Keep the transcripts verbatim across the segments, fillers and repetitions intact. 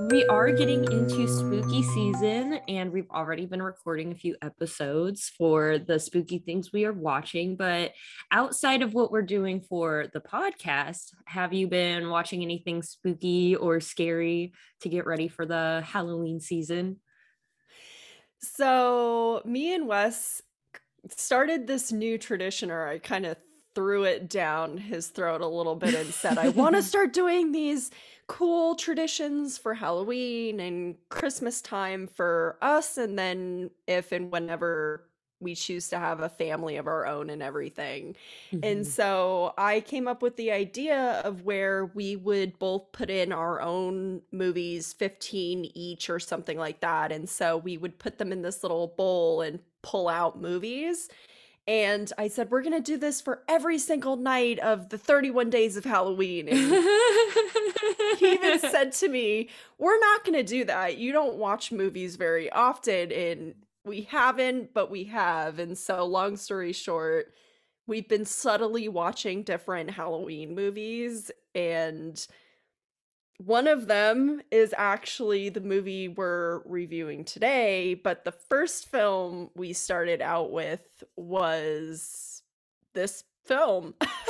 We are getting into spooky season, and we've already been recording a few episodes for the spooky things we are watching. But outside of what we're doing for the podcast, have you been watching anything spooky or scary to get ready for the Halloween season? So, me and Wes started this new tradition, or I kind of threw it down his throat a little bit and said, I want to start doing these cool traditions for Halloween and Christmas time for us. And then, if and whenever we choose to have a family of our own and everything. And Mhm. so I came up with the idea of where we would both put in our own movies, fifteen each or something like that. And so we would put them in this little bowl and pull out movies. And I said, we're going to do this for every single night of the thirty-one days of Halloween. And he even said to me, we're not going to do that. You don't watch movies very often. And we haven't, but we have. And so, long story short, we've been subtly watching different Halloween movies. And one of them is actually the movie we're reviewing today, but the first film we started out with was this film.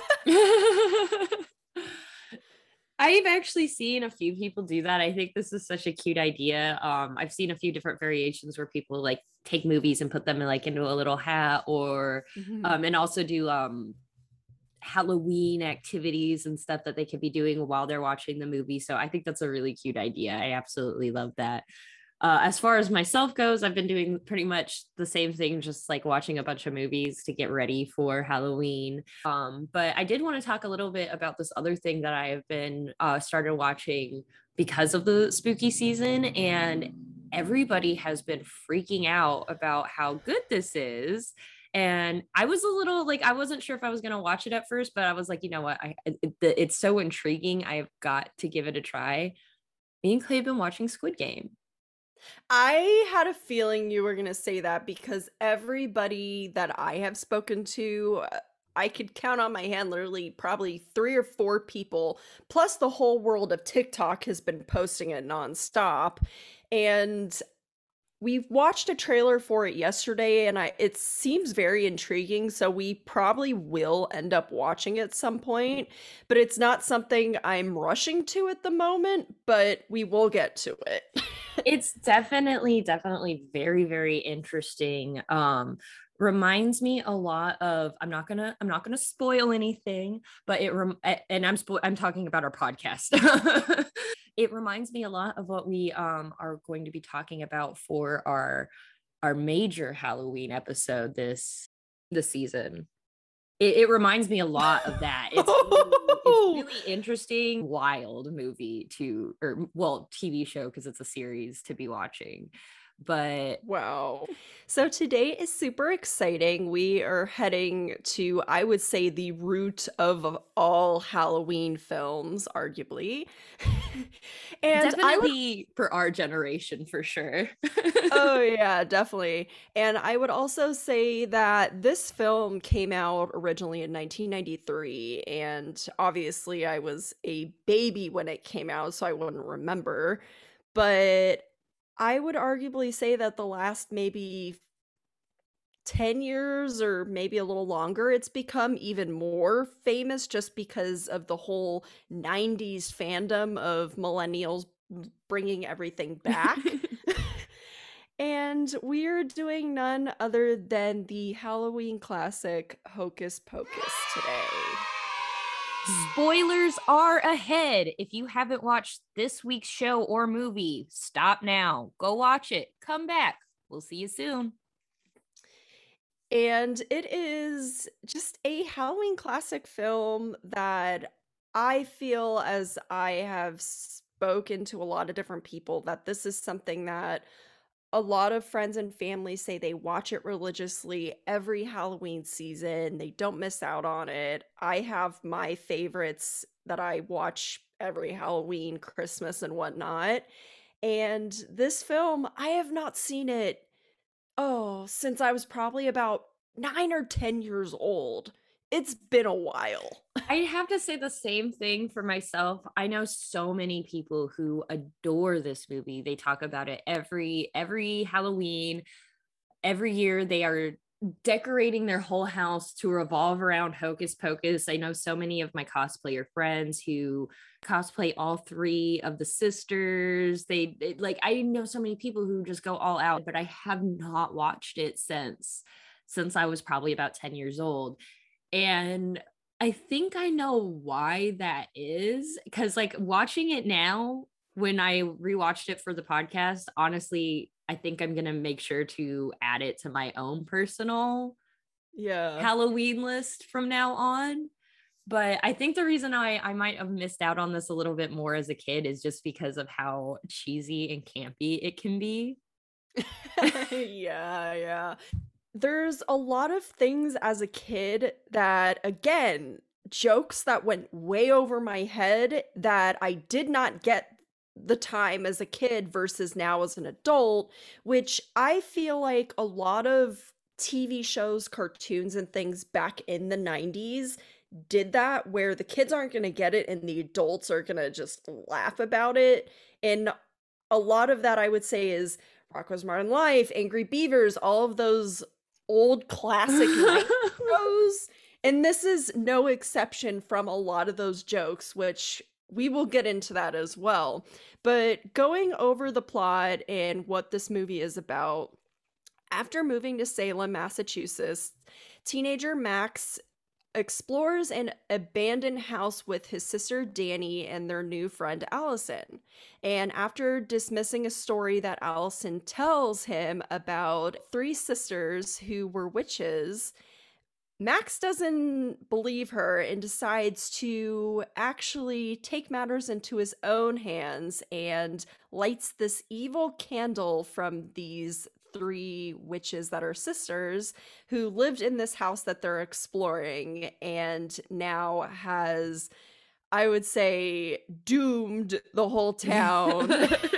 I've actually seen a few people do that. I think this is such a cute idea. Um, I've seen a few different variations where people like take movies and put them in like into a little hat, or Mhm. um, and also do um Halloween activities and stuff that they could be doing while they're watching the movie. So I think that's a really cute idea. I absolutely love that. Uh, as far as myself goes, I've been doing pretty much the same thing, just like watching a bunch of movies to get ready for Halloween. Um, but I did want to talk a little bit about this other thing that I have been uh, started watching because of the spooky season, and everybody has been freaking out about how good this is. And I was a little like, I wasn't sure if I was going to watch it at first, but I was like, you know what? I, it, it's so intriguing. I've got to give it a try. Me and Clay have been watching Squid Game. I had a feeling you were going to say that because everybody that I have spoken to, uh, I could count on my hand literally probably three or four people, plus the whole world of TikTok has been posting it nonstop. And we watched a trailer for it yesterday and I it seems very intriguing, so we probably will end up watching it at some point, but it's not something I'm rushing to at the moment, but we will get to it. It's definitely, definitely very, very interesting. Um, reminds me a lot of, I'm not gonna, I'm not gonna spoil anything, but it rem- and I'm spo- I'm talking about our podcast. It reminds me a lot of what we um are going to be talking about for our our major Halloween episode this this season. It, it reminds me a lot of that. It's really, it's really interesting, wild movie to, or well, T V show because it's a series to be watching. But Wow. So today is super exciting. We are heading to, I would say, the root of all Halloween films, arguably. And I would definitely for our generation, for sure. Oh, yeah, definitely. And I would also say that this film came out originally in nineteen ninety-three, and obviously I was a baby when it came out, so I wouldn't remember. But I would arguably say that the last maybe ten years or maybe a little longer, it's become even more famous just because of the whole nineties fandom of millennials bringing everything back. And we're doing none other than the Halloween classic Hocus Pocus today. Spoilers are ahead. If you haven't watched this week's show or movie, stop now. Go watch it. Come back. We'll see you soon. And it is just a Halloween classic film that I feel, as I have spoken to a lot of different people, that this is something that a lot of friends and family say they watch it religiously every Halloween season. They don't miss out on it. I have my favorites that I watch every Halloween, Christmas, and whatnot. And this film, I have not seen it, oh, since I was probably about nine or ten years old. it's been a while. I have to say the same thing for myself. I know so many people who adore this movie. They talk about it every every Halloween. Every year they are decorating their whole house to revolve around Hocus Pocus. I know so many of my cosplayer friends who cosplay all three of the sisters. They, they like I know so many people who just go all out, but I have not watched it since since I was probably about ten years old. And I think I know why that is, because like watching it now, when I rewatched it for the podcast, honestly, I think I'm going to make sure to add it to my own personal yeah Halloween list from now on. But I think the reason I, I might have missed out on this a little bit more as a kid is just because of how cheesy and campy it can be. yeah, yeah. There's a lot of things as a kid that, again, jokes that went way over my head that I did not get the time as a kid versus now as an adult, which I feel like a lot of T V shows, cartoons, and things back in the nineties did that, where the kids aren't going to get it and the adults are going to just laugh about it. And a lot of that, I would say, is Rocko's Modern Life, Angry Beavers, all of those old classic night shows. And this is no exception from a lot of those jokes, which we will get into that as well. But going over the plot and what this movie is about, after moving to Salem, Massachusetts, teenager Max explores an abandoned house with his sister Danny and their new friend Allison. And after dismissing a story that Allison tells him about three sisters who were witches, Max doesn't believe her and decides to actually take matters into his own hands and lights this evil candle from these three witches that are sisters who lived in this house that they're exploring, and now has, I would say, doomed the whole town.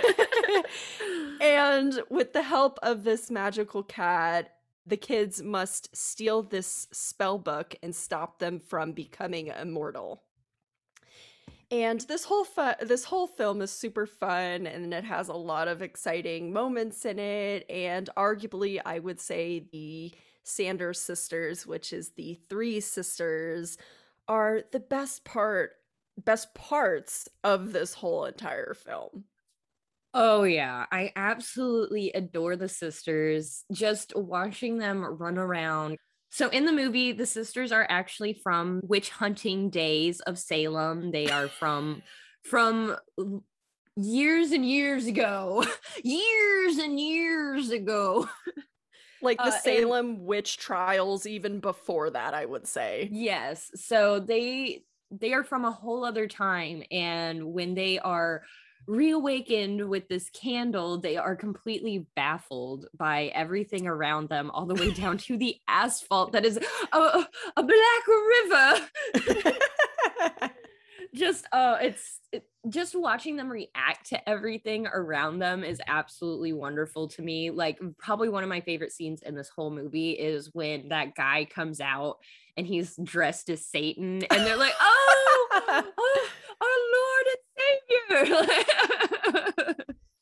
And with the help of this magical cat, the kids must steal this spell book and stop them from becoming immortal. And this whole fu- this whole film is super fun, and it has a lot of exciting moments in it. And arguably, I would say the Sanders sisters, which is the three sisters, are the best part, best parts of this whole entire film. Oh yeah, I absolutely adore the sisters. Just watching them run around. So in the movie, the sisters are actually from witch hunting days of Salem. They are from from years and years ago. years and years ago. Like the Uh, Salem and witch trials, even before that, I would say. yes. So they they are from a whole other time, and when they are reawakened with this candle, they are completely baffled by everything around them, all the way down to the asphalt that is a, a black river. Just uh it's it, just watching them react to everything around them is absolutely wonderful to me. Like, probably one of my favorite scenes in this whole movie is when that guy comes out and he's dressed as Satan, and they're like, oh, oh our Lord and Savior.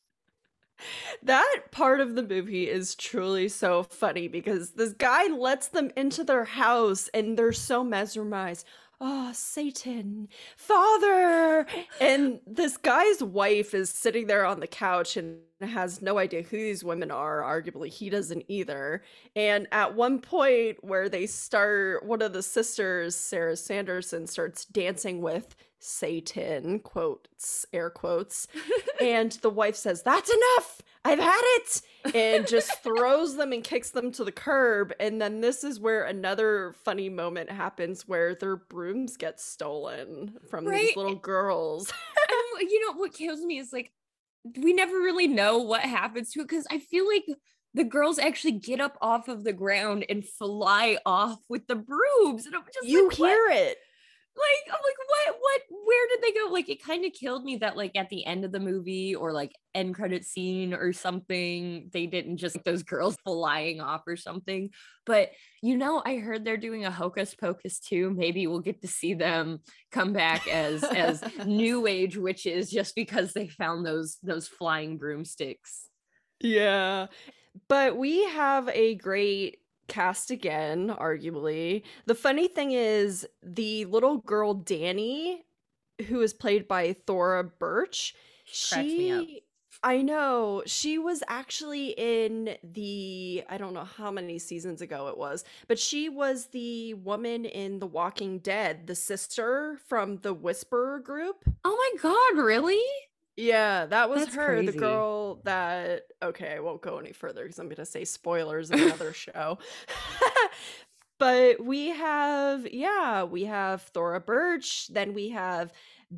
That part of the movie is truly so funny because this guy lets them into their house and they're so mesmerized. Oh, Satan, Father! And this guy's wife is sitting there on the couch and has no idea who these women are. Arguably, he doesn't either. And at one point where they start, one of the sisters, Sarah Sanderson, starts dancing with Satan, quotes, air quotes. And the wife says, "That's enough! I've had it!" And just throws them and kicks them to the curb. And then this is where another funny moment happens where their brooms get stolen from Right? these little girls. And you know what kills me is, like, we never really know what happens to it, because I feel like the girls actually get up off of the ground and fly off with the brooms. And I'm just You like, hear what? it. Like, I'm like, what, what, where did they go? Like, it kind of killed me that, like, at the end of the movie or like end credit scene or something, they didn't just like, those girls flying off or something. But, you know, I heard they're doing a Hocus Pocus too. Maybe we'll get to see them come back as, as new age witches just because they found those, those flying broomsticks. Yeah. But we have a great cast again, arguably. The funny thing is, the little girl Danny, who is played by Thora Birch, Cracks me up. she, I know, she was actually in the, I don't know how many seasons ago it was, but she was the woman in The Walking Dead, the sister from the Whisperer group. Oh my God, really? Yeah, that was That's her, the crazy. girl that okay, I won't go any further because I'm gonna say spoilers of another show. But we have, yeah, we have Thora Birch, then we have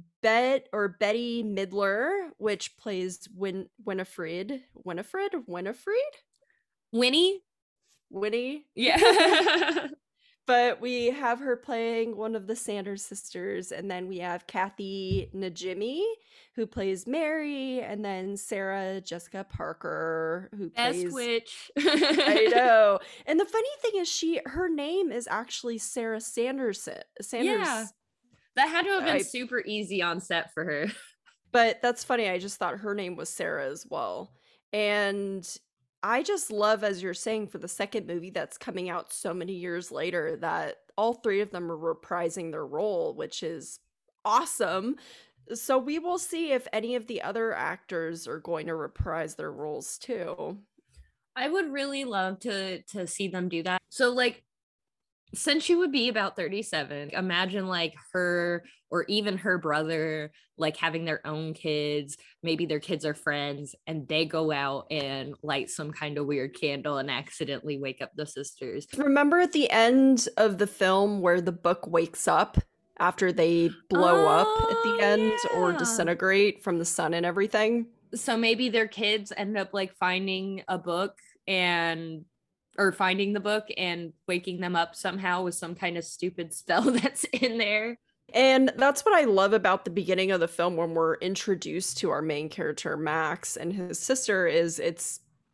Bet or Betty Midler, which plays Win Winifred. Winifred? Winifred? Winnie? Winnie? Yeah. But we have her playing one of the Sanders sisters, and then we have Kathy Najimy, who plays Mary, and then Sarah Jessica Parker, who Best plays witch. I know. And the funny thing is, she her name is actually Sarah Sanderson. Sanders. Yeah. That had to have been I, super easy on set for her. But that's funny. I just thought her name was Sarah as well. And I just love, as you're saying, for the second movie that's coming out so many years later, that all three of them are reprising their role, which is awesome. So we will see if any of the other actors are going to reprise their roles too. I would really love to to see them do that. So like, since she would be about thirty-seven, imagine like her or even her brother like having their own kids. Maybe their kids are friends and they go out and light some kind of weird candle and accidentally wake up the sisters. Remember at the end of the film where the book wakes up after they blow oh, up at the end yeah. or disintegrate from the sun and everything? So maybe their kids end up like finding a book and or finding the book and waking them up somehow with some kind of stupid spell that's in there. And that's what I love about the beginning of the film when we're introduced to our main character, Max, and his sister. Is it's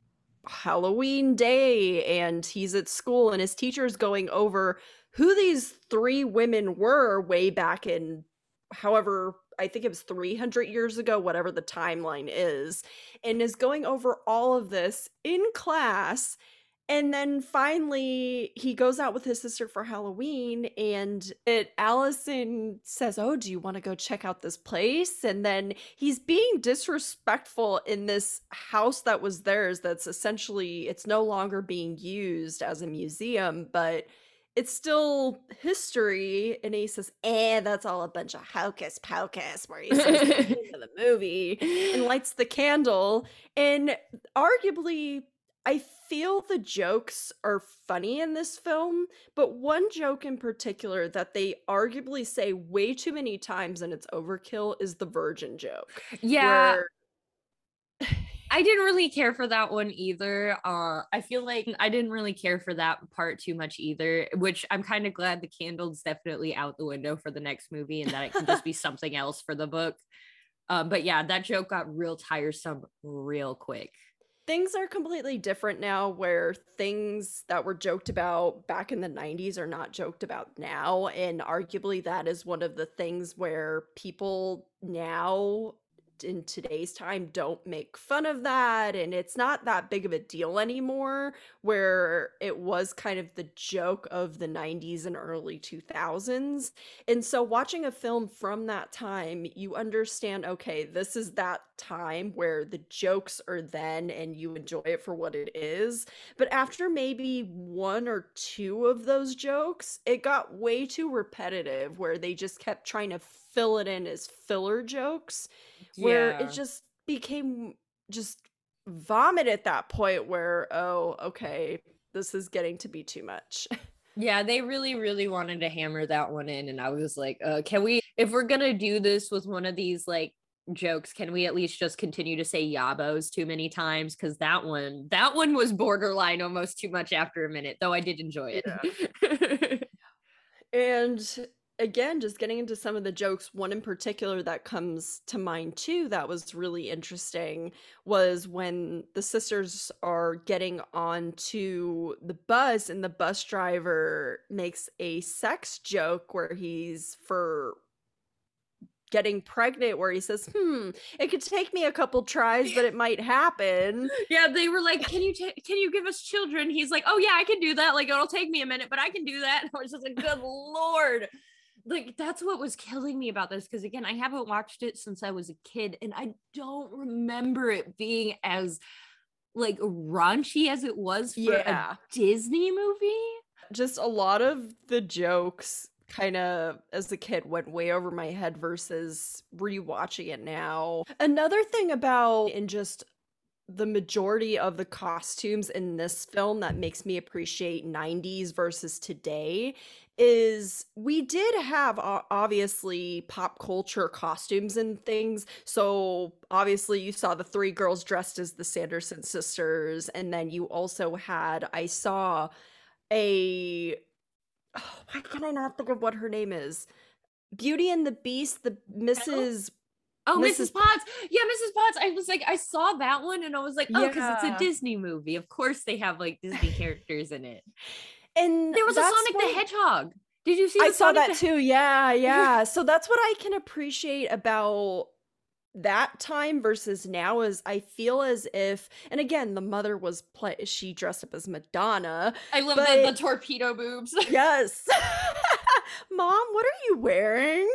Halloween day and he's at school and his teacher's going over who these three women were way back in, however, I think it was three hundred years ago, whatever the timeline is, and is going over all of this in class. And then finally he goes out with his sister for Halloween, and it Allison says, "Oh, do you want to go check out this place?" And then he's being disrespectful in this house that was theirs, that's essentially, it's no longer being used as a museum, but it's still history. And he says, "Eh, that's all a bunch of hocus pocus," where he says at the end of the movie, and lights the candle. And arguably, I feel the jokes are funny in this film, but one joke in particular that they arguably say way too many times and it's overkill is the virgin joke. Yeah. Where... I didn't really care for that one either. Uh, I feel like I didn't really care for that part too much either, which I'm kind of glad the candle's definitely out the window for the next movie and that it can just be something else for the book. Um, but yeah, that joke got real tiresome real quick. Things are completely different now, where things that were joked about back in the nineties are not joked about now. And arguably that is one of the things where people now in today's time don't make fun of that, and it's not that big of a deal anymore, where it was kind of the joke of the nineties and early two thousands. And so watching a film from that time, you understand, okay, this is that time where the jokes are then and you enjoy it for what it is. But after maybe one or two of those jokes, it got way too repetitive, where they just kept trying to fill it in as filler jokes, where Yeah. it just became just vomit at that point, where, oh, okay, this is getting to be too much. Yeah, they really, really wanted to hammer that one in. And I was like, uh, can we, if we're going to do this with one of these like jokes, can we at least just continue to say yabos too many times? Because that one, that one was borderline almost too much after a minute, though I did enjoy it. Yeah. And again, just getting into some of the jokes, one in particular that comes to mind too that was really interesting was when the sisters are getting onto the bus and the bus driver makes a sex joke where he's for getting pregnant, where he says, "Hmm, it could take me a couple tries, but it might happen." Yeah, they were like, "Can you ta- can you give us children?" He's like, "Oh yeah, I can do that. Like it'll take me a minute, but I can do that." And I was just like, "Good lord." Like that's what was killing me about this, because again, I haven't watched it since I was a kid and I don't remember it being as like raunchy as it was for a Yeah. Disney movie. Just a lot of the jokes kind of as a kid went way over my head versus rewatching it now. Another thing about in just the majority of the costumes in this film that makes me appreciate nineties versus today is we did have o- obviously pop culture costumes and things. So obviously you saw the three girls dressed as the Sanderson sisters, and then you also had I saw a oh, why can I not think of what her name is? Beauty and the Beast, the missus Oh, missus missus Potts. Yeah, missus Potts. I was like, I saw that one and I was like, oh, because it's a Yeah. Disney movie. Of course they have like Disney characters in it. And There was a that's Sonic the one Hedgehog. Did you see I the saw Sonic that the too. Yeah, yeah. So that's what I can appreciate about that time versus now is I feel as if, and again, the mother was play she dressed up as Madonna, I love the, the but torpedo boobs. yes. Mom, what are you wearing?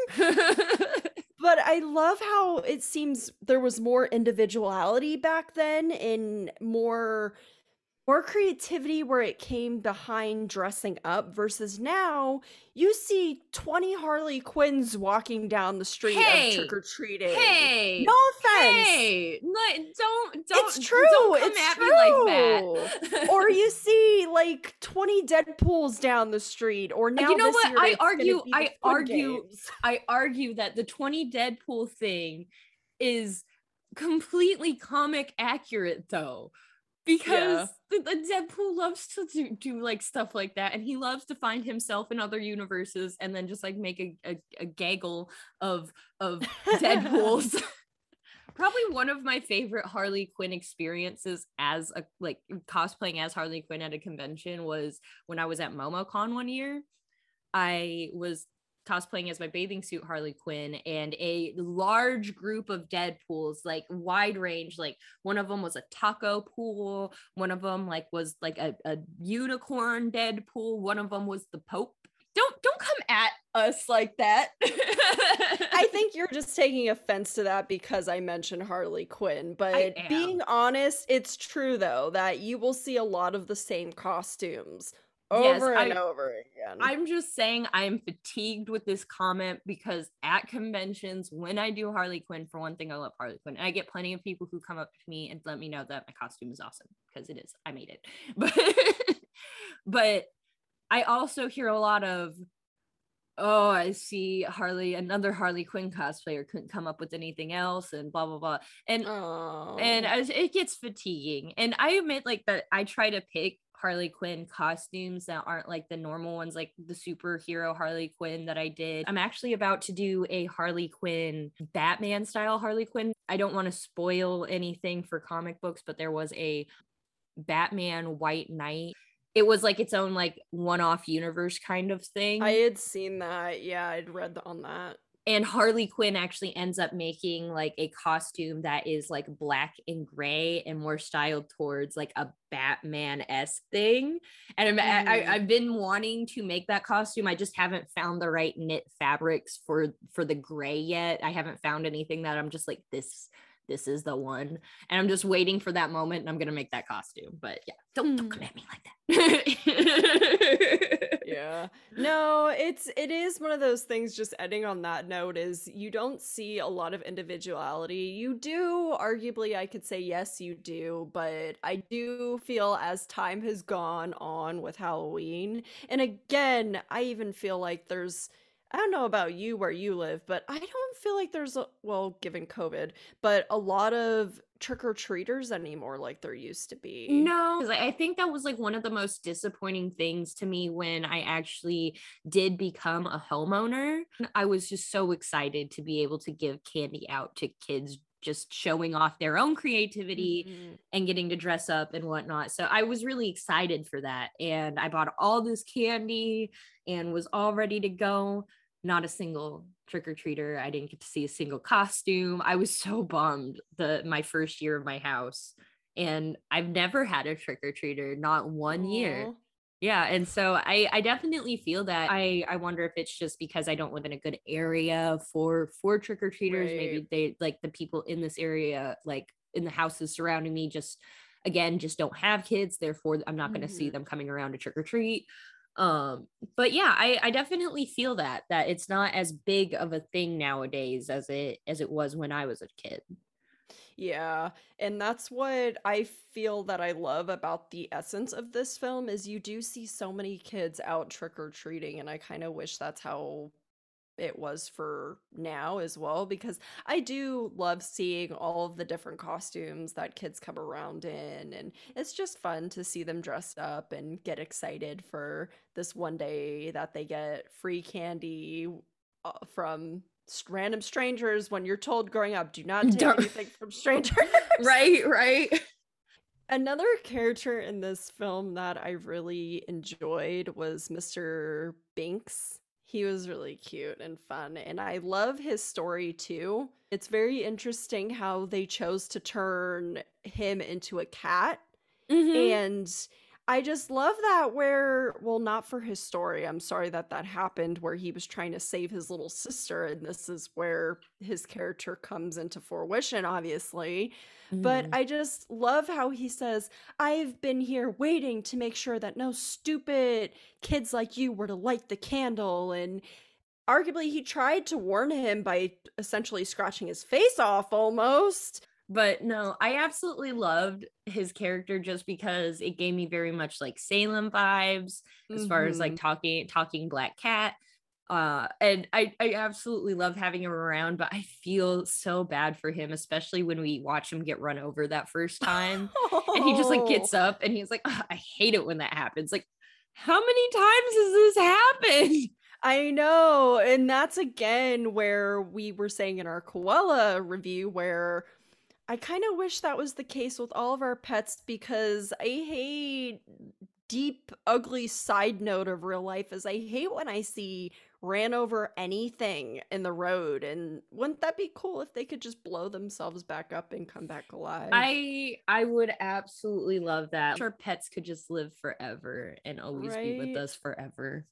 But I love how it seems there was more individuality back then and more more creativity where it came behind dressing up versus now you see twenty Harley Quinns walking down the street of Hey, trick-or-treating. No hey, offense. hey, no, don't It's don't true. don't come It's at me like that. true. Or you see like twenty Deadpools down the street, or You now know this what? year I it's going to argue, be the I Squid argue, Games. I argue that the twenty Deadpool thing is completely comic accurate though, because Yeah. the, the Deadpool loves to do, do like stuff like that, and he loves to find himself in other universes and then just like make a, a, a gaggle of of Deadpools. Probably one of my favorite Harley Quinn experiences as a like cosplaying as Harley Quinn at a convention was when I was at MomoCon one year. I was cosplaying as my bathing suit Harley Quinn, and a large group of Deadpools, like wide range. Like one of them was a taco pool, one of them like was like a, a unicorn Deadpool, one of them was the Pope. Don't don't come at us like that. I think you're just taking offense to that because I mentioned Harley Quinn, I but being am. honest, it's true though that you will see a lot of the same costumes Yes, over and I over again. I'm just saying I am fatigued with this comment, because at conventions, when I do Harley Quinn, for one thing, I love Harley Quinn. And I get plenty of people who come up to me and let me know that my costume is awesome, because it is. I made it. But but I also hear a lot of, oh, I see Harley, another Harley Quinn cosplayer couldn't come up with anything else, and blah blah blah. And and Oh. as it gets fatiguing. And I admit like that I try to pick Harley Quinn costumes that aren't like the normal ones, like the superhero Harley Quinn that I did. I'm actually about to do a Harley Quinn Batman style Harley Quinn. I don't want to spoil anything for comic books, but there was a Batman White Knight. It was like its own like one-off universe kind of thing. I had seen that. Yeah, I'd read on that. And Harley Quinn actually ends up making like a costume that is like black and gray and more styled towards like a Batman-esque thing. And I'm, I, Mhm. I've been wanting to make that costume. I just haven't found the right knit fabrics for for the gray yet. I haven't found anything that I'm just like, this this is the one. And I'm just waiting for that moment, and I'm gonna make that costume. But yeah, don't, don't come at me like that. Yeah. No, it's it is one of those things, just ending on that note, is you don't see a lot of individuality. You do, arguably I could say yes you do, but I do feel as time has gone on with Halloween, and again, I even feel like there's I don't know about you where you live, but I don't feel like there's a well, given COVID, but a lot of trick-or-treaters anymore like there used to be. No, because I I think that was like one of the most disappointing things to me when I actually did become a homeowner. I was just so excited to be able to give candy out to kids, just showing off their own creativity Mhm. and getting to dress up and whatnot. So I was really excited for that. And I bought all this candy and was all ready to go. Not a single trick-or-treater. I didn't get to see a single costume. I was so bummed the my first year of my house. And I've never had a trick-or-treater, not one year. Aw. Yeah, and so I I definitely feel that. I I wonder if it's just because I don't live in a good area for for trick-or-treaters. Right. Maybe they like the people in this area, like in the houses surrounding me, just again just don't have kids, therefore I'm not going to see Mhm. them coming around to trick or treat. Um but yeah, I I definitely feel that that it's not as big of a thing nowadays as it as it was when I was a kid. Yeah, and that's what I feel that I love about the essence of this film is you do see so many kids out trick-or-treating, and I kinda wish that's how it was for now as well, because I do love seeing all of the different costumes that kids come around in, and it's just fun to see them dressed up and get excited for this one day that they get free candy uh, from s- random strangers when you're told growing up, do not take Don't- anything from strangers. right, right. Another character in this film that I really enjoyed was mister Binks. He was really cute and fun, and I love his story too. It's very interesting how they chose to turn him into a cat, Mhm. and I just love that where well, not for his story, I'm sorry that that happened, where he was trying to save his little sister, and this is where his character comes into fruition, obviously. But Mhm. I just love how he says, "I've been here waiting to make sure that no stupid kids like you were to light the candle," and arguably, he tried to warn him by essentially scratching his face off almost. But no, I absolutely loved his character just because it gave me very much like Salem vibes as far as like Mhm. talking talking black cat. Uh and I I absolutely love having him around, but I feel so bad for him, especially when we watch him get run over that first time and he just like Oh. gets up and he's like, "Ugh, I hate it when that happens." Like, how many times has this happened? I know, and that's again where we were saying in our koala review where I kind of wish that was the case with all of our pets because I hate deep ugly side note of real life is I hate when I see ran over anything in the road, and wouldn't that be cool if they could just blow themselves back up and come back alive? I I would absolutely love that. Sure, pets could just live forever and always be with Right? us forever.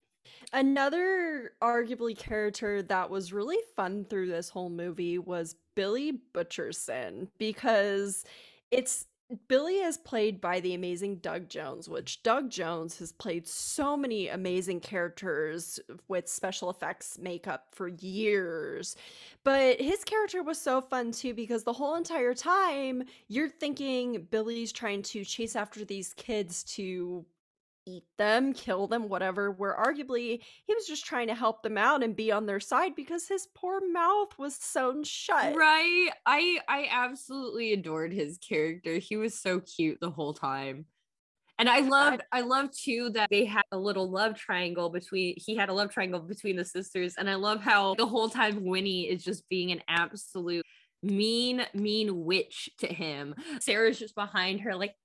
Another arguably character that was really fun through this whole movie was Billy Butcherson because it's Billy is played by the amazing Doug Jones, which Doug Jones has played so many amazing characters with special effects makeup for years. But his character was so fun too because the whole entire time you're thinking Billy's trying to chase after these kids to eat them, kill them, whatever, where arguably he was just trying to help them out and be on their side because his poor mouth was sewn shut. Right? I I absolutely adored his character. He was so cute the whole time. And I I, loved I loved too that they had a little love triangle between he had a love triangle between the sisters. And I love how the whole time Winnie is just being an absolute mean, mean witch to him. Sarah's just behind her, like,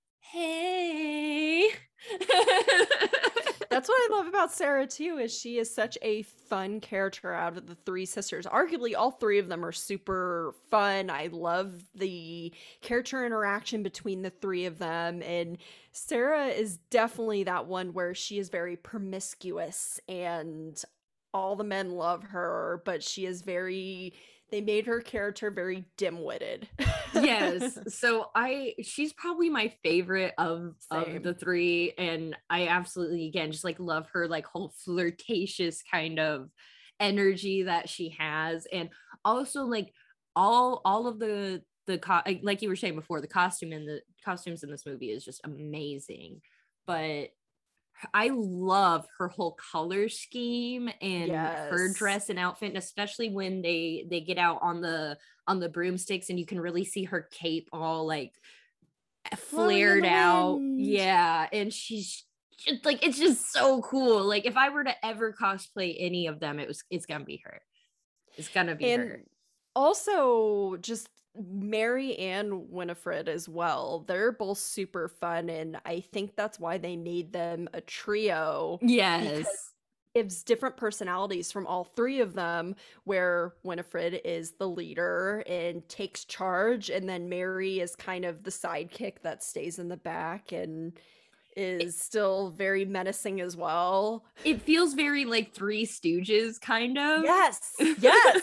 hey. that's what I love about Sarah too, is she is such a fun character out of the three sisters. Arguably, all three of them are super fun. I love the character interaction between the three of them, and Sarah is definitely that one where she is very promiscuous and all the men love her, but she is very they made her character very dim-witted. Yes. So I she's probably my favorite of of Same. the three, and I absolutely again just like love her like whole flirtatious kind of energy that she has, and also like all all of the the co- like like you were saying before, the costume and the costumes in this movie is just amazing. But I love her whole color scheme and her Yes. dress and outfit, and especially when they they get out on the on the broomsticks, and you can really see her cape all like Blowing in flared the out. wind. Yeah, and she's just, like, it's just so cool. Like if I were to ever cosplay any of them, it was it's gonna be her. It's gonna be And her. also just Mary and Winifred as well. They're both super fun, and I think that's why they made them a trio, because Yes. it gives different personalities from all three of them, where Winifred is the leader and takes charge, and then Mary is kind of the sidekick that stays in the back and is still very menacing as well. It feels very like Three Stooges kind of. Yes. Yes.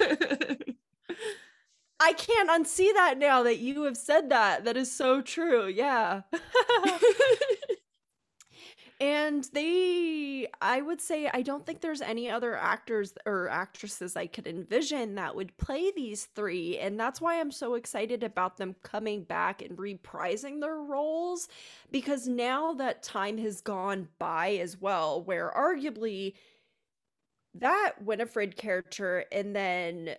I can't unsee that now that you have said that. That is so true. Yeah. And they, I would say, I don't think there's any other actors or actresses I could envision that would play these three. And that's why I'm so excited about them coming back and reprising their roles. Because now that time has gone by as well, where arguably that Winifred character and then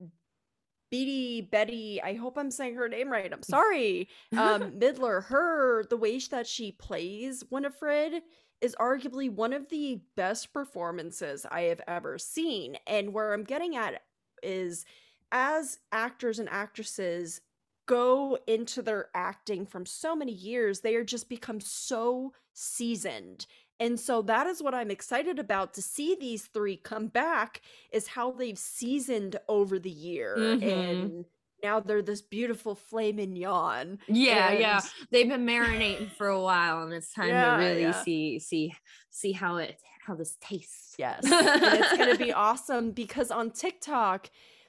Beatty Betty, I hope I'm saying her name right. I'm sorry. Um, Midler, her, the way that she plays Winifred is arguably one of the best performances I have ever seen. And where I'm getting at is as actors and actresses go into their acting from so many years, they are just become so seasoned. And so that is what I'm excited about, to see these three come back, is how they've seasoned over the year. Mhm. And now they're this beautiful filet mignon. Yeah, And yeah. They've been marinating for a while, and it's time Yeah, to really yeah. see see see how it how this tastes. Yes. And it's going to be awesome, because on TikTok,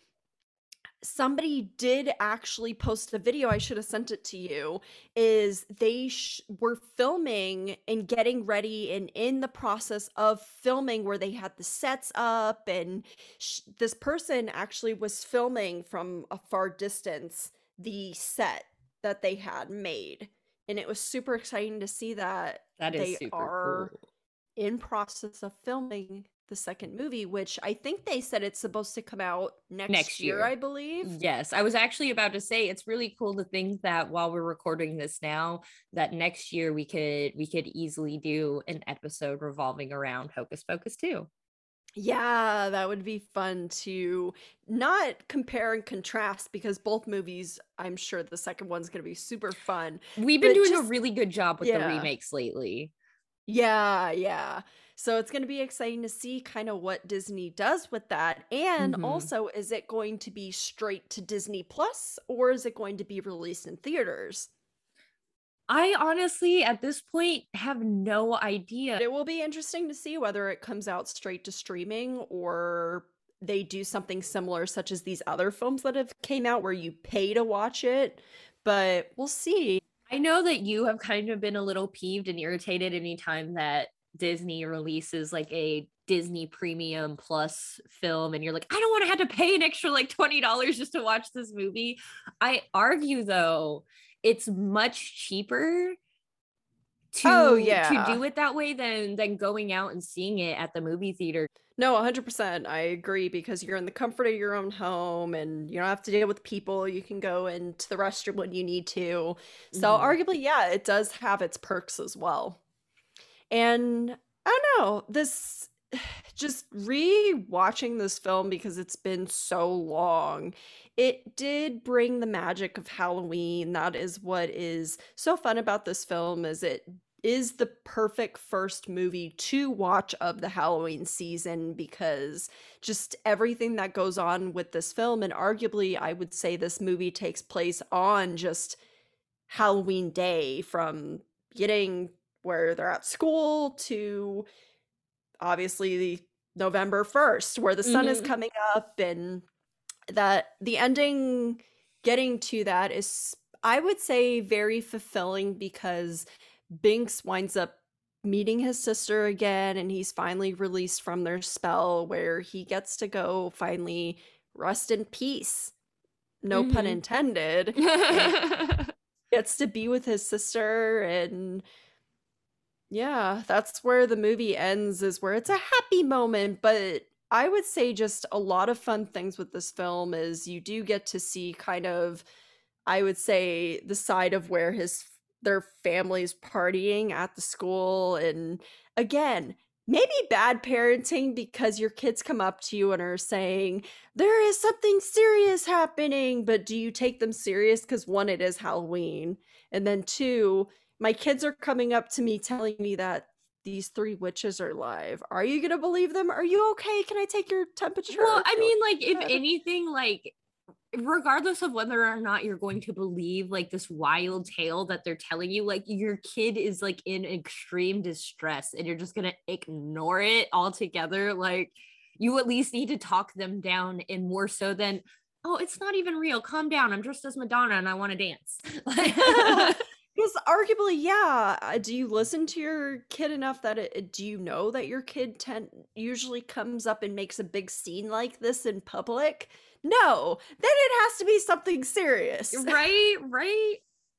somebody did actually post a video. I should have sent it to you. Is they sh- were filming and getting ready, and in the process of filming, where they had the sets up, and sh- this person actually was filming from a far distance the set that they had made, and it was super exciting to see that That is they super are cool. in process of filming the second movie, which I think they said it's supposed to come out next, Next year, year. I believe. Yes, I was actually about to say, it's really cool to think that while we're recording this now, that next year we could we could easily do an episode revolving around Hocus Pocus two. Yeah, that would be fun to not compare and contrast, because both movies, I'm sure the second one's going to be super fun. We've been But doing a just- really good job with the yeah. remakes lately. Yeah, yeah. So it's going to be exciting to see kind of what Disney does with that. And Mhm. also, is it going to be straight to Disney Plus, or is it going to be released in theaters? I honestly, at this point, have no idea. It will be interesting to see whether it comes out straight to streaming, or they do something similar, such as these other films that have came out where you pay to watch it. But we'll see. I know that you have kind of been a little peeved and irritated anytime that Disney releases like a Disney Premium Plus film, and you're like, I don't want to have to pay an extra like twenty dollars just to watch this movie. I argue though, it's much cheaper to, Oh, yeah. to do it that way than than going out and seeing it at the movie theater. No, one hundred percent. I agree, because you're in the comfort of your own home and you don't have to deal with people. You can go into the restroom when you need to. So Mhm. arguably, yeah, it does have its perks as well. And I don't know, this just re-watching this film, because it's been so long, it did bring the magic of Halloween. That is what is so fun about this film, is it is the perfect first movie to watch of the Halloween season, because just everything that goes on with this film, and arguably I would say this movie takes place on just Halloween Day, from getting where they're at school to obviously the November first, where the sun is Mhm. coming up, and that the ending, getting to that, is, I would say, very fulfilling, because Binks winds up meeting his sister again, and he's finally released from their spell, where he gets to go finally rest in peace, no pun Mhm. intended, and gets to be with his sister. And yeah, that's where the movie ends, is where it's a happy moment, but I would say just a lot of fun things with this film is you do get to see kind of, I would say, the side of where his their family's partying at the school. And again, maybe bad parenting because your kids come up to you and are saying there is something serious happening, but do you take them serious? Because one, it is Halloween, and then two, my kids are coming up to me telling me that these three witches are live. Are you gonna believe them? Are you okay? Can I take your temperature? Well, I Feel mean, like, if good? anything, like, regardless of whether or not you're going to believe like this wild tale that they're telling you, like your kid is like in extreme distress and you're just gonna ignore it altogether, like you at least need to talk them down, and more so than, oh, it's not even real, calm down, I'm dressed as Madonna and I want to dance. Because arguably, yeah. uh, Do you listen to your kid enough that it, do you know that your kid ten- usually comes up and makes a big scene like this in public? No, then it has to be something serious. Right, right.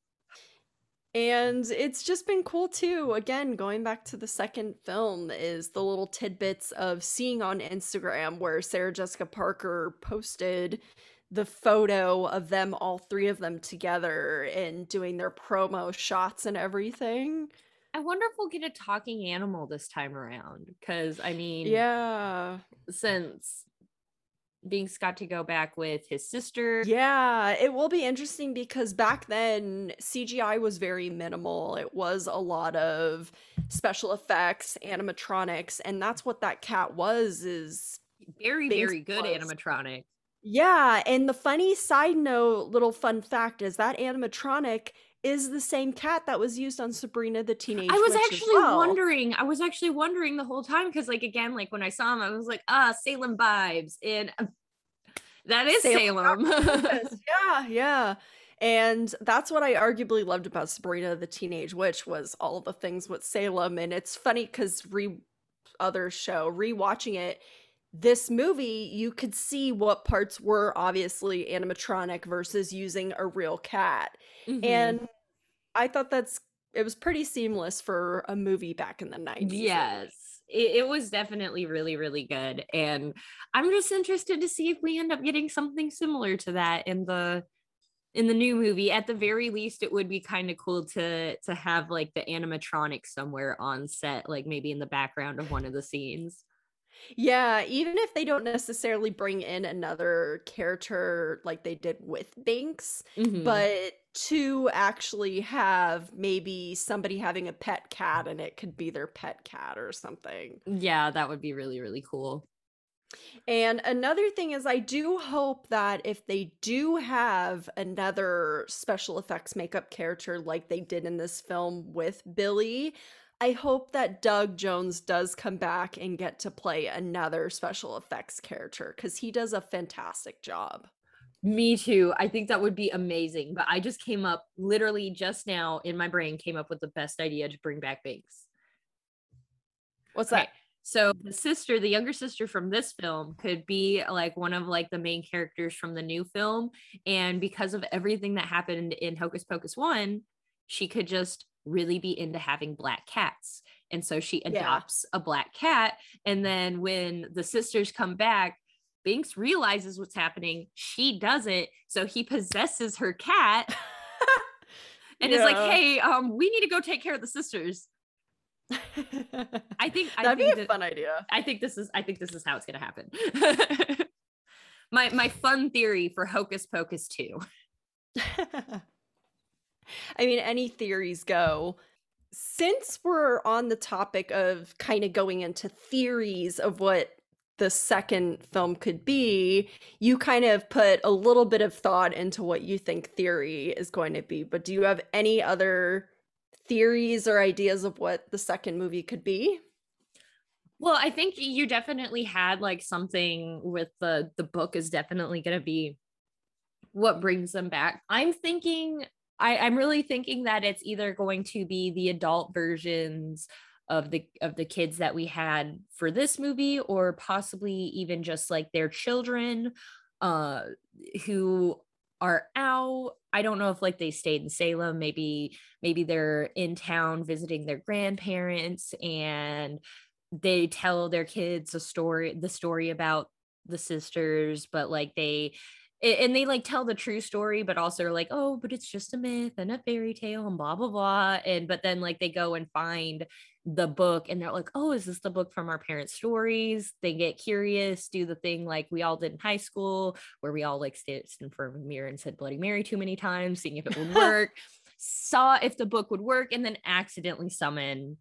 And it's just been cool too. Again, going back to the second film, is the little tidbits of seeing on Instagram where Sarah Jessica Parker posted the photo of them, all three of them together, and doing their promo shots and everything. I wonder if we'll get a talking animal this time around, because I mean, Yeah. since Binks got to go back with his sister. Yeah, it will be interesting because back then C G I was very minimal. It was a lot of special effects, animatronics, and that's what that cat was, is Very, Binks very good was. animatronic. Yeah, and the funny side note, little fun fact, is that animatronic is the same cat that was used on Sabrina the Teenage I was Witch as actually well. wondering, I was actually wondering the whole time, because like again, like when I saw him, I was like, ah, Salem vibes. And uh, that is Salem. Salem. Yeah, yeah. And that's what I arguably loved about Sabrina the Teenage Witch, was all the things with Salem. And it's funny because re other show, rewatching it, this movie, you could see what parts were obviously animatronic versus using a real cat. Mhm. And I thought that's it was pretty seamless for a movie back in the nineties. Yes. It, it was definitely really, really good. And I'm just interested to see if we end up getting something similar to that in the in the new movie. At the very least, it would be kind of cool to to have like the animatronics somewhere on set, like maybe in the background of one of the scenes. Yeah, even if they don't necessarily bring in another character like they did with Binks, Mhm. but to actually have maybe somebody having a pet cat and it could be their pet cat or something. Yeah, that would be really, really cool. And another thing is, I do hope that if they do have another special effects makeup character like they did in this film with Billy, I hope that Doug Jones does come back and get to play another special effects character, because he does a fantastic job. Me too. I think that would be amazing. But I just came up literally just now in my brain, came up with the best idea to bring back Binks. What's Okay. that? So the sister, the younger sister from this film, could be like one of like the main characters from the new film. And because of everything that happened in Hocus Pocus one, she could just really be into having black cats. And so she Yeah. adopts a black cat. And then when the sisters come back, Binks realizes what's happening. She doesn't. So he possesses her cat and is like, Yeah. hey, um, we need to go take care of the sisters. I think I That'd think be a that, fun idea. I think this is I think this is how it's gonna happen. my my fun theory for Hocus Pocus two. I mean, any theories go. Since we're on the topic of kind of going into theories of what the second film could be, you kind of put a little bit of thought into what you think theory is going to be. But do you have any other theories or ideas of what the second movie could be? Well, I think you definitely had like something with the the book is definitely gonna be what brings them back. I'm thinking I, I'm really thinking that it's either going to be the adult versions of the of the kids that we had for this movie, or possibly even just like their children uh who are out. I don't know if like they stayed in Salem, maybe maybe they're in town visiting their grandparents, and they tell their kids a story, the story about the sisters, but like they and they like tell the true story, but also are like, oh, but it's just a myth and a fairy tale and blah blah blah. And but then like they go and find the book and they're like, oh, is this the book from our parents' stories? They get curious, do the thing like we all did in high school, where we all like stood in front of a mirror and said Bloody Mary too many times, seeing if it would work, saw if the book would work, and then accidentally summon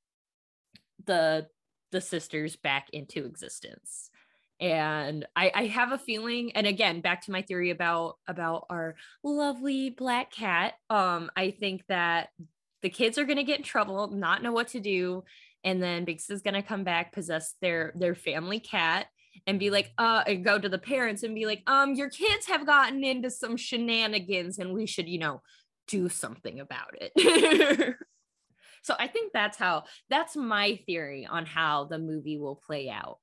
the the sisters back into existence. And I, I have a feeling, and again, back to my theory about about our lovely black cat. Um, I think that the kids are gonna get in trouble, not know what to do, and then Biggs is gonna come back, possess their their family cat, and be like, uh, and go to the parents and be like, um, your kids have gotten into some shenanigans, and we should, you know, do something about it. So I think that's how, that's my theory on how the movie will play out.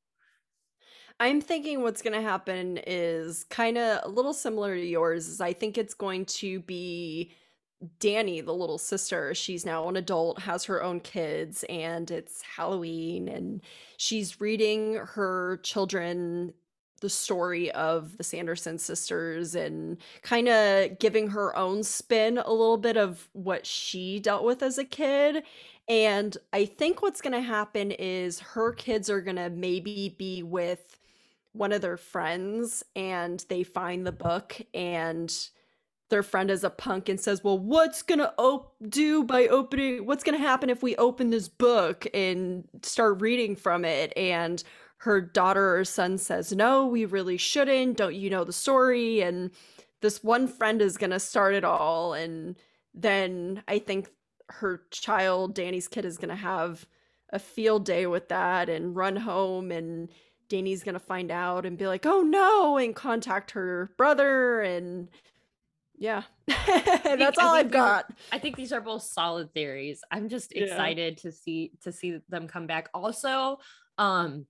I'm thinking what's going to happen is kind of a little similar to yours. Is I think it's going to be Danny, the little sister. She's now an adult, has her own kids, and it's Halloween, and she's reading her children the story of the Sanderson sisters and kind of giving her own spin a little bit of what she dealt with as a kid. And I think what's going to happen is her kids are going to maybe be with one of their friends and they find the book and their friend is a punk and says, well, what's gonna op- do by opening, what's gonna happen if we open this book and start reading from it? And her daughter or son says, no, we really shouldn't, don't you know the story? And this one friend is gonna start it all, and then I think her child, Danny's kid, is gonna have a field day with that and run home, and Danny's gonna find out and be like, oh no, and contact her brother. And yeah, that's all I've got. I think these are both solid theories. I'm just Yeah. excited to see to see them come back. Also, um,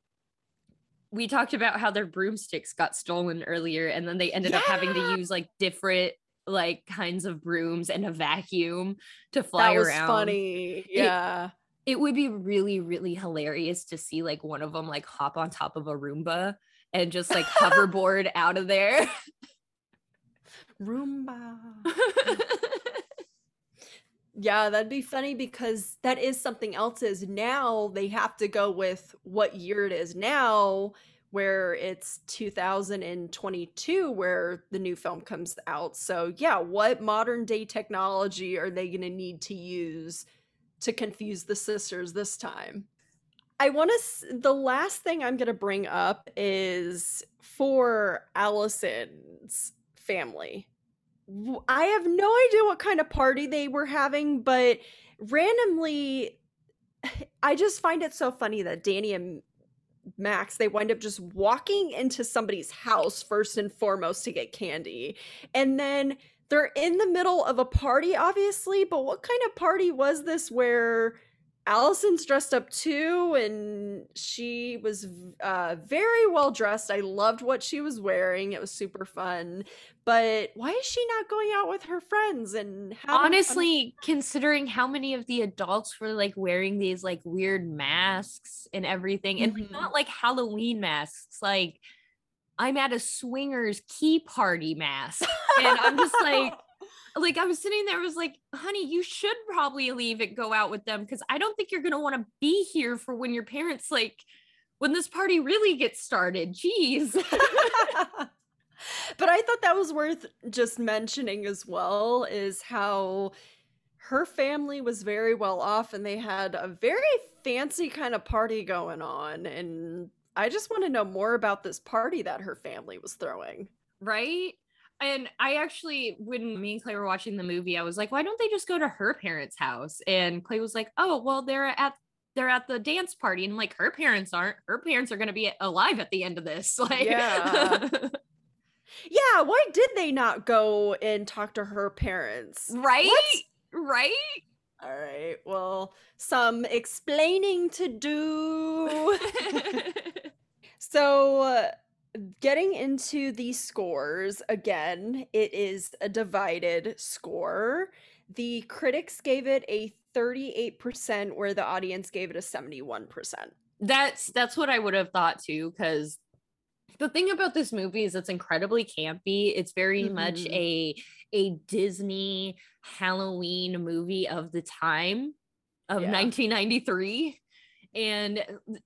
we talked about how their broomsticks got stolen earlier, and then they ended Yeah. up having to use like different like kinds of brooms and a vacuum to fly That was around. funny. Yeah. It, it would be really, really hilarious to see like one of them like hop on top of a Roomba and just like hoverboard out of there. Roomba. Yeah, that'd be funny because that is something else. Is now they have to go with what year it is now, where it's two thousand twenty-two where the new film comes out. So yeah, what modern day technology are they going to need to use to confuse the sisters this time? I want to, the last thing I'm going to bring up is for Allison's family. I have no idea what kind of party they were having, but randomly, I just find it so funny that Danny and Max, they wind up just walking into somebody's house first and foremost to get candy. And then they're in the middle of a party, obviously, but what kind of party was this where Allison's dressed up too, and she was uh, very well dressed. I loved what she was wearing. It was super fun. But why is she not going out with her friends and having honestly fun? Considering how many of the adults were like wearing these like weird masks and everything, and mm-hmm. like, not like Halloween masks, like I'm at a swingers key party mask, and I'm just like like I was sitting there, I was like, honey, you should probably leave and go out with them, because I don't think you're gonna want to be here for when your parents, like when this party really gets started. Jeez. But I thought that was worth just mentioning as well, is how her family was very well off and they had a very fancy kind of party going on. And I just want to know more about this party that her family was throwing. Right? And I actually, when me and Clay were watching the movie, I was like, why don't they just go to her parents' house? And Clay was like, oh, well, they're at they're at the dance party. And I'm like, her parents aren't. Her parents are going to be alive at the end of this. Like, yeah. Yeah, why did they not go and talk to her parents? Right? What? Right? All right. Well, some explaining to do. So, uh, getting into the scores, again, it is a divided score. The critics gave it a thirty-eight percent, where the audience gave it a seventy-one percent. That's that's what I would have thought too, because the thing about this movie is it's incredibly campy. It's very much Mhm. a a Disney Halloween movie of the time of Yeah. nineteen ninety-three. And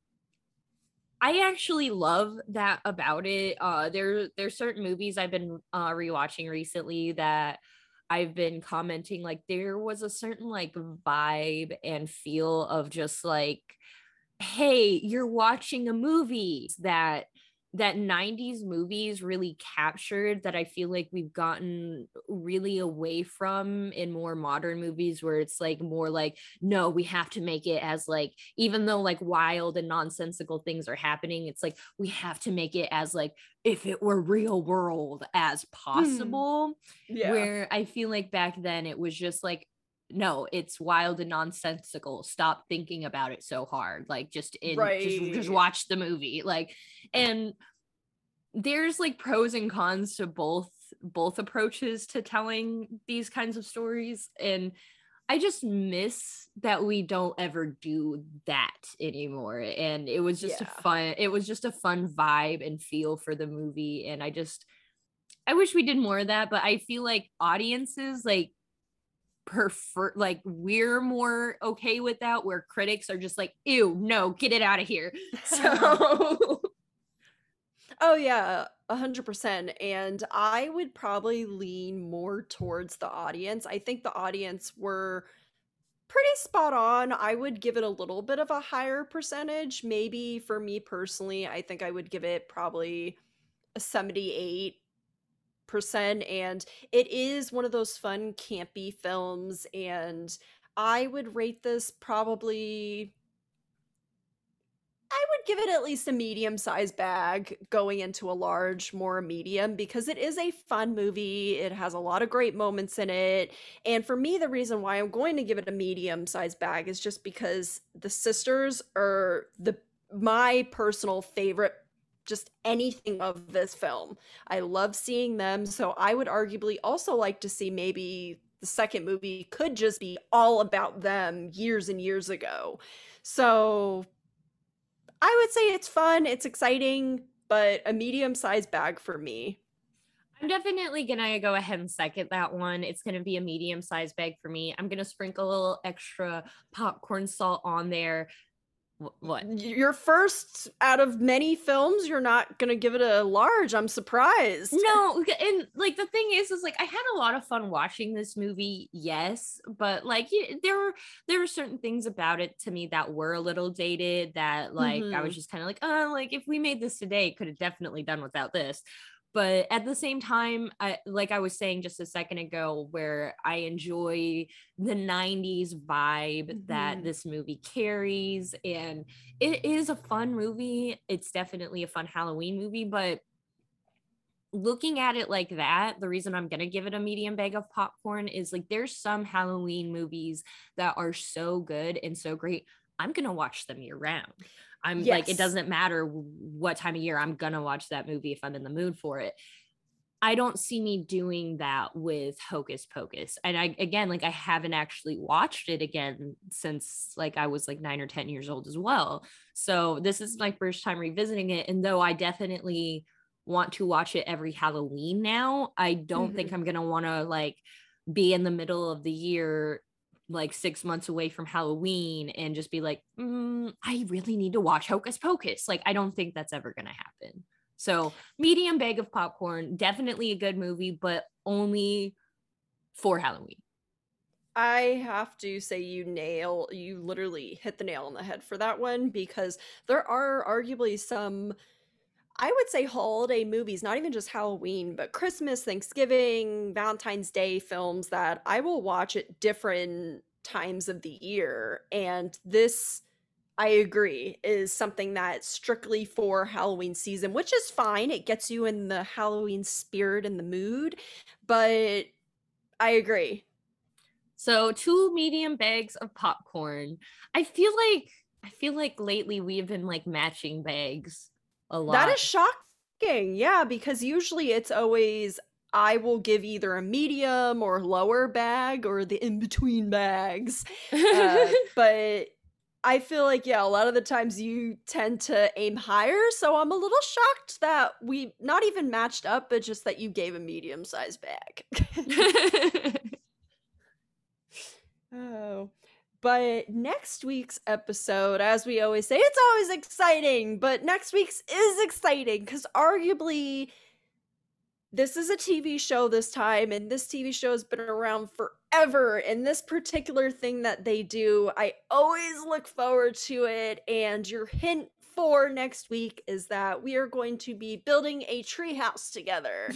I actually love that about it. Uh there there's certain movies I've been uh rewatching recently that I've been commenting, like there was a certain like vibe and feel of just like, hey, you're watching a movie that that nineties movies really captured, that I feel like we've gotten really away from in more modern movies, where it's like more like, no, we have to make it as like, even though like wild and nonsensical things are happening, it's like we have to make it as like if it were real world as Hmm. possible. Yeah. Where I feel like back then it was just like, no, it's wild and nonsensical, stop thinking about it so hard, like just in just just Right. watch the movie, like. And there's like pros and cons to both both approaches to telling these kinds of stories, and I just miss that we don't ever do that anymore. And it was just a Yeah. fun it was just a fun vibe and feel for the movie, and I just I wish we did more of that. But I feel like audiences like prefer, like we're more okay with that, where critics are just like, ew, no, get it out of here. So Oh yeah, one hundred percent, and I would probably lean more towards the audience. I think the audience were pretty spot on. I would give it a little bit of a higher percentage. Maybe for me personally, I think I would give it probably a seventy-eight percent, and it is one of those fun campy films, and I would rate this probably, I would give it at least a medium-sized bag going into a large, more a medium, because it is a fun movie. It has a lot of great moments in it. And for me, the reason why I'm going to give it a medium-sized bag is just because the sisters are the my personal favorite, just anything of this film. I love seeing them, so I would arguably also like to see maybe the second movie could just be all about them years and years ago. So I would say it's fun, it's exciting, but a medium-sized bag for me. I'm definitely gonna go ahead and second that one. It's gonna be a medium sized bag for me. I'm gonna sprinkle a little extra popcorn salt on there. Wh- what? Your first out of many films, you're not gonna give it a large. I'm surprised. No, and like the thing is, is like I had a lot of fun watching this movie, yes, but like y- there were there were certain things about it to me that were a little dated, that like I was Mhm. just kind of like, oh, like if we made this today, could have definitely done without this. But at the same time, I, like I was saying just a second ago, where I enjoy the nineties vibe that Mhm. this movie carries, and it is a fun movie. It's definitely a fun Halloween movie, but looking at it like that, the reason I'm gonna give it a medium bag of popcorn is like there's some Halloween movies that are so good and so great. I'm gonna watch them year round. I'm like, it Yes. doesn't matter what time of year, I'm gonna watch that movie if I'm in the mood for it. I don't see me doing that with Hocus Pocus. And I, again, like I haven't actually watched it again since like I was like nine or ten years old as well. So this is my first time revisiting it. And though I definitely want to watch it every Halloween now, I don't think Mhm. I'm going to want to like be in the middle of the year, like six months away from Halloween, and just be like, mm, I really need to watch Hocus Pocus. Like, I don't think that's ever going to happen. So, medium bag of popcorn, definitely a good movie, but only for Halloween. I have to say you nail you literally hit the nail on the head for that one, because there are arguably some, I would say, holiday movies, not even just Halloween, but Christmas, Thanksgiving, Valentine's Day films that I will watch at different times of the year. And this, I agree, is something that's strictly for Halloween season, which is fine. It gets you in the Halloween spirit and the mood. But I agree. So, two medium bags of popcorn. I feel like I feel like lately we have been like matching bags a That is lot. shocking. Yeah, because usually it's always I will give either a medium or lower bag or the in between bags. Uh, but I feel like, yeah, a lot of the times you tend to aim higher, so I'm a little shocked that we not even matched up, but just that you gave a medium-sized bag. Oh. But next week's episode, as we always say, it's always exciting, but next week's is exciting because arguably this is a T V show this time, and this T V show has been around forever. And this particular thing that they do, I always look forward to it. And your hint for next week is that we are going to be building a treehouse together.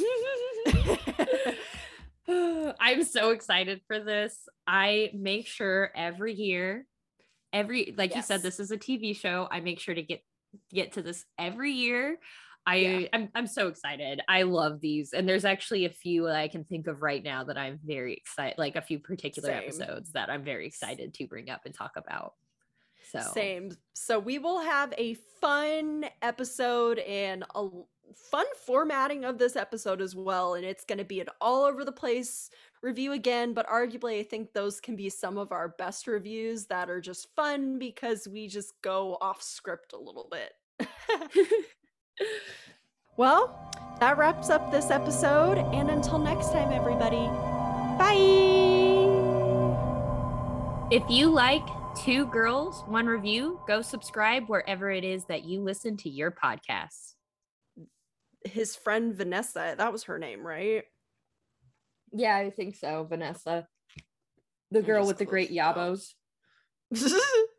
I'm so excited for this. I make sure every year, every like yes. you said, this is a T V show. I make sure to get get to this every year. I yeah. I'm I'm so excited. I love these, and there's actually a few that I can think of right now that I'm very excited. Like a few particular Same. episodes that I'm very excited to bring up and talk about. So Same. So we will have a fun episode and a fun formatting of this episode as well, and it's going to be an all over the place review again, but arguably I think those can be some of our best reviews that are just fun because we just go off script a little bit. Well, that wraps up this episode, and until next time, everybody, bye! If you like Two Girls, One Review, go subscribe wherever it is that you listen to your podcasts. His friend Vanessa, that was her name, right? Yeah, I think so, Vanessa. The girl with the great yabos.